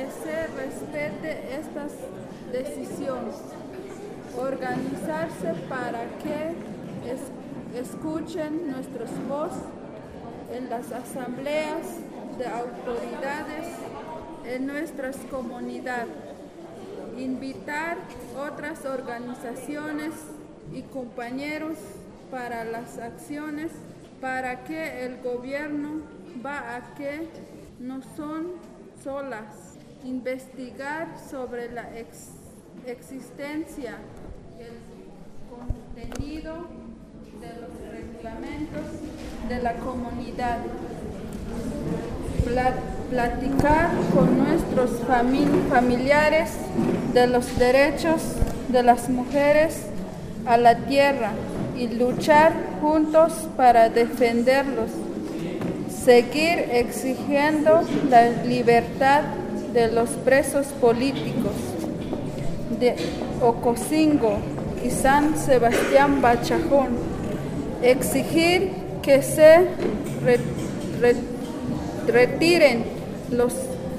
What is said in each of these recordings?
que se respete estas decisiones, organizarse para que escuchen nuestras voces en las asambleas de autoridades en nuestras comunidades, invitar otras organizaciones y compañeros para las acciones para que el gobierno vea que no son solas, investigar sobre la existencia y el contenido de los reglamentos de la comunidad, platicar con nuestros familiares de los derechos de las mujeres a la tierra y luchar juntos para defenderlos, seguir exigiendo la libertad de los presos políticos de Ocosingo y San Sebastián Bachajón, exigir que se retiren los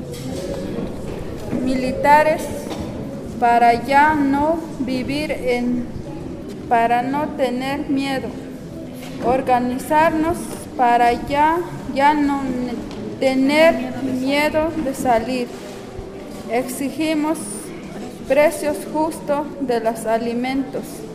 militares para ya no vivir para no tener miedo, organizarnos para ya no tener miedo de salir. Exigimos precios justos de los alimentos.